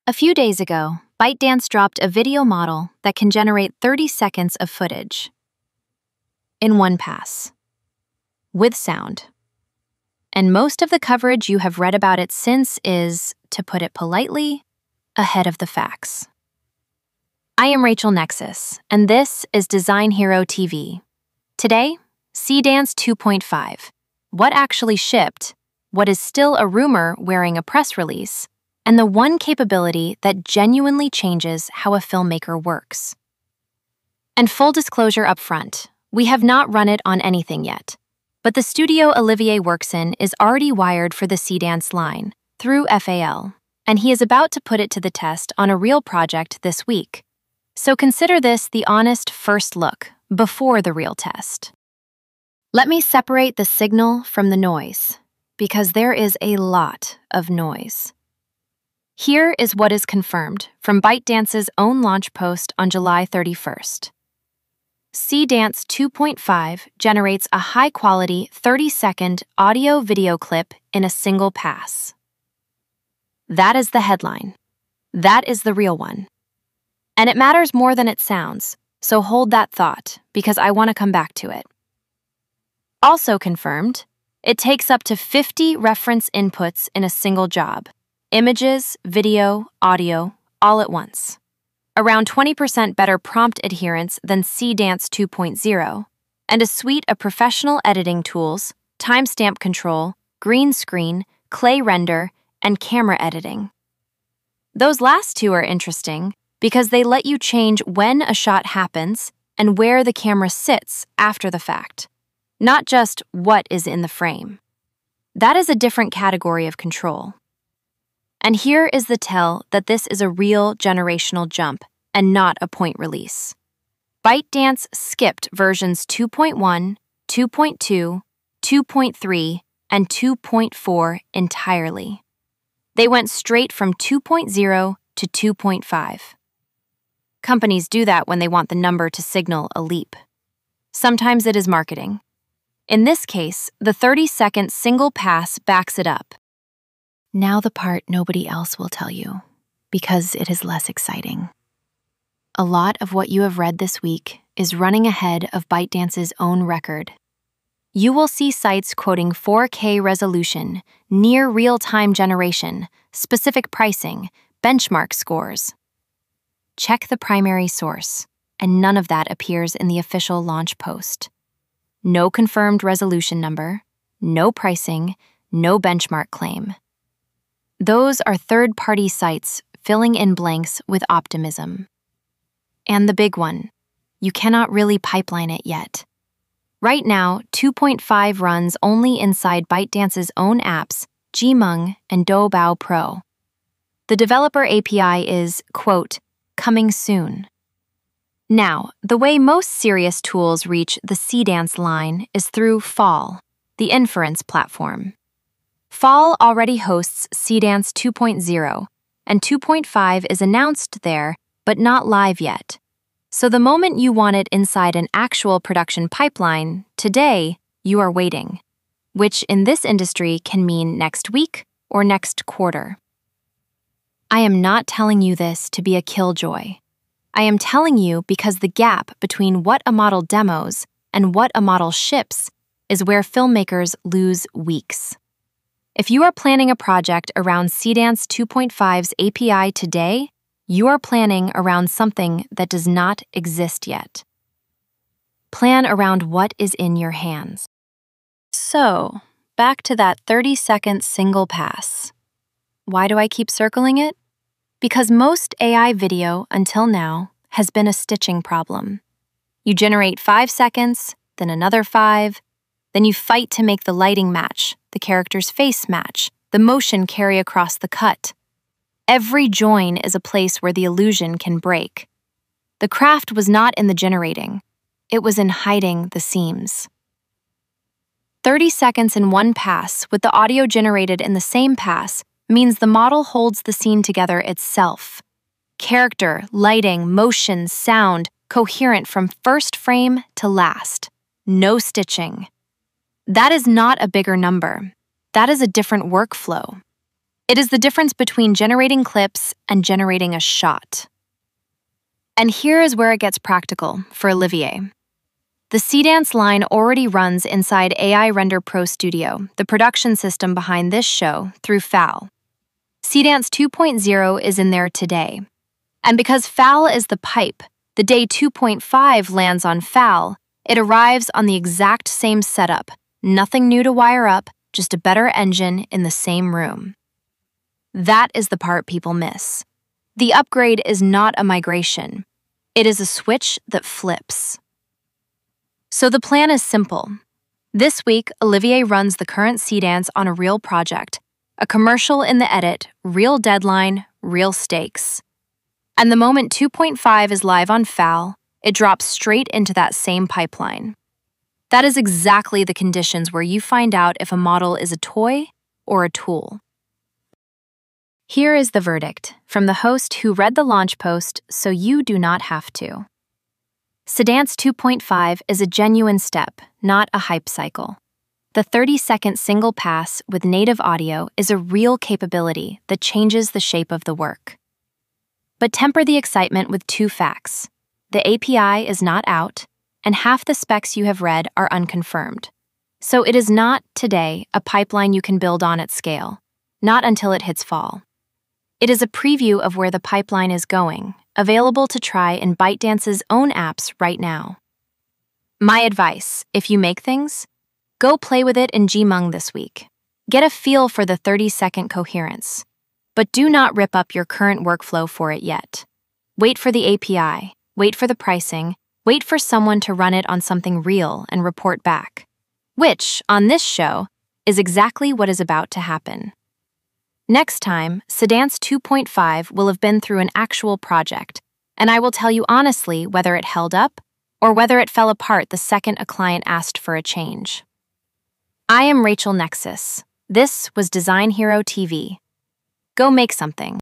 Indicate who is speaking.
Speaker 1: A few days ago, ByteDance dropped a video model that can generate 30 seconds of footage in one pass, with sound. And most of the coverage you have read about it since is, to put it politely, ahead of the facts. I am Rachel Nexus, and this is Design Hero TV. Today, Seedance 2.5. What actually shipped, what is still a rumor wearing a press release, and the one capability that genuinely changes how a filmmaker works. And full disclosure up front, we have not run it on anything yet, but the studio Olivier works in is already wired for the Seedance line through FAL, and he is about to put it to the test on a real project this week. So consider this the honest first look before the real test. Let me separate the signal from the noise, because there is a lot of noise. Here is what is confirmed from ByteDance's own launch post on July 31st. Seedance 2.5 generates a high-quality 30-second audio-video clip in a single pass. That is the headline. That is the real one. And it matters more than it sounds, so hold that thought, because I want to come back to it. Also confirmed, it takes up to 50 reference inputs in a single job. Images, video, audio, all at once. Around 20% better prompt adherence than Seedance 2.0, and a suite of professional editing tools, timestamp control, green screen, clay render, and camera editing. Those last two are interesting because they let you change when a shot happens and where the camera sits after the fact, not just what is in the frame. That is a different category of control. And here is the tell that this is a real generational jump and not a point release. ByteDance skipped versions 2.1, 2.2, 2.3, and 2.4 entirely. They went straight from 2.0 to 2.5. Companies do that when they want the number to signal a leap. Sometimes it is marketing. In this case, the 30-second single pass backs it up. Now the part nobody else will tell you, because it is less exciting. A lot of what you have read this week is running ahead of ByteDance's own record. You will see sites quoting 4K resolution, near real-time generation, specific pricing, benchmark scores. Check the primary source, and none of that appears in the official launch post. No confirmed resolution number, no pricing, no benchmark claim. Those are third-party sites filling in blanks with optimism. And the big one, you cannot really pipeline it yet. Right now, 2.5 runs only inside ByteDance's own apps, Gmung and Doubao Pro. The developer API is, quote, coming soon. Now, the way most serious tools reach the Seedance line is through FAL, the inference platform. FAL already hosts Seedance 2.0, and 2.5 is announced there, but not live yet. So the moment you want it inside an actual production pipeline, today, you are waiting, which in this industry can mean next week or next quarter. I am not telling you this to be a killjoy. I am telling you because the gap between what a model demos and what a model ships is where filmmakers lose weeks. If you are planning a project around Seedance 2.5's API today, you are planning around something that does not exist yet. Plan around what is in your hands. So, back to that 30-second single pass. Why do I keep circling it? Because most AI video until now has been a stitching problem. You generate 5 seconds, then another 5, then you fight to make the lighting match, the character's face match, the motion carry across the cut. Every join is a place where the illusion can break. The craft was not in the generating. It was in hiding the seams. 30 seconds in one pass with the audio generated in the same pass means the model holds the scene together itself. Character, lighting, motion, sound, coherent from first frame to last. No stitching. That is not a bigger number. That is a different workflow. It is the difference between generating clips and generating a shot. And here is where it gets practical for Olivier. The Seedance line already runs inside AI Render Pro Studio, the production system behind this show, through FAL. Seedance 2.0 is in there today. And because FAL is the pipe, the day 2.5 lands on FAL, it arrives on the exact same setup, nothing new to wire up, just a better engine in the same room. That is the part people miss. The upgrade is not a migration. It is a switch that flips. So the plan is simple. This week, Olivier runs the current Seedance on a real project, a commercial in the edit, real deadline, real stakes. And the moment 2.5 is live on FAL, it drops straight into that same pipeline. That is exactly the conditions where you find out if a model is a toy or a tool. Here is the verdict from the host who read the launch post so you do not have to. Seedance 2.5 is a genuine step, not a hype cycle. The 30-second single pass with native audio is a real capability that changes the shape of the work. But temper the excitement with two facts. The API is not out, and half the specs you have read are unconfirmed. So it is not, today, a pipeline you can build on at scale, not until it hits fall. It is a preview of where the pipeline is going, available to try in ByteDance's own apps right now. My advice, if you make things, go play with it in Gmung this week. Get a feel for the 30-second coherence. But do not rip up your current workflow for it yet. Wait for the API, wait for the pricing, wait for someone to run it on something real and report back. Which, on this show, is exactly what is about to happen. Next time, Seedance 2.5 will have been through an actual project, and I will tell you honestly whether it held up or whether it fell apart the second a client asked for a change. I am Rachel Nexus. This was Design Hero TV. Go make something.